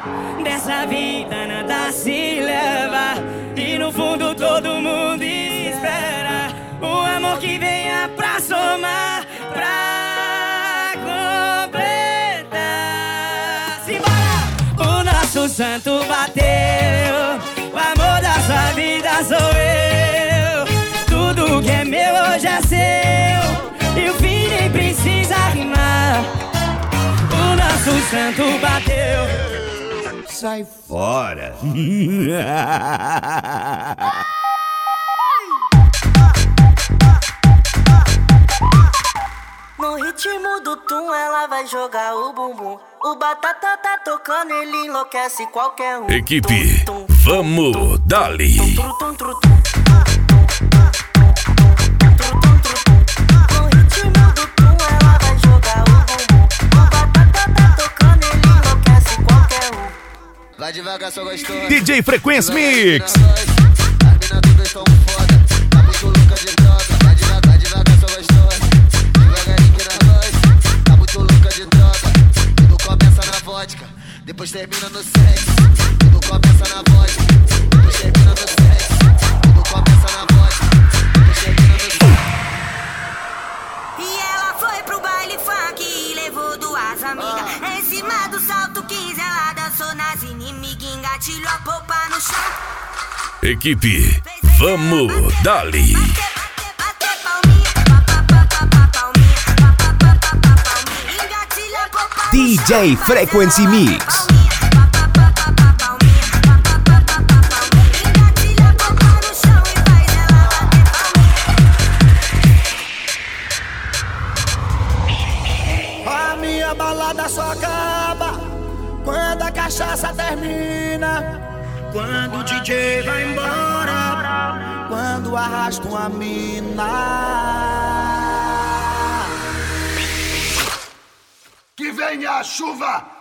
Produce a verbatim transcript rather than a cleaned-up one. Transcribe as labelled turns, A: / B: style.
A: Dessa vida nada se leva, e no fundo todo mundo espera um amor que venha pra somar, pra completar. Simbora! O nosso santo bateu, o amor da sua vida sou eu. Tudo que é meu hoje é seu, e o fim nem precisa rimar. O nosso santo bateu.
B: Sai fora.
C: No ritmo do tum ela vai jogar o bumbum. O Batata tá tocando, ele enlouquece qualquer um.
D: Equipe,
C: tum, tum,
D: vamos,
C: tum,
D: dali.
C: tum, tum, tum, tum, tum. No ritmo do tum ela vai jogar o bumbum. O Batata tá tocando, ele enlouquece qualquer um.
E: Vai devagar, só gostosa.
D: D J Frequency Mix.
E: As mina todas tão foda, tá muito louca de droga. Vai devagar, vai devagar, só gostosa. Devagarinho que na voz, tá muito louca de droga. Tudo começa na vodka, depois termina no sexo. Tudo começa na vodka, depois termina no sexo. Tudo começa na vodka, depois termina no sexo.
C: E ela foi pro baile funk e levou duas amigas.
E: Ah.
C: Em cima do salto quinze ela dançou nas inimigas, engatilhou a polpa no chão.
D: Equipe, vamos, dali.
C: Bater palminha, pa, pa, pa, pa, pa, palminha, pa, pa, pa, pa, pa, palminha. Engatilha a polpa no
B: D J
C: chão.
B: Frequency Mix.
C: Palminha, pa, pa, pa, pa, pa, palminha, pa, pa, pa, pa, pa, palminha. Engatilha a polpa no chão e faz ela bater palminha.
F: A minha balada só acaba quando a cachaça termina, quando o D J vai embora, quando arrasta uma mina.
G: Que venha a chuva!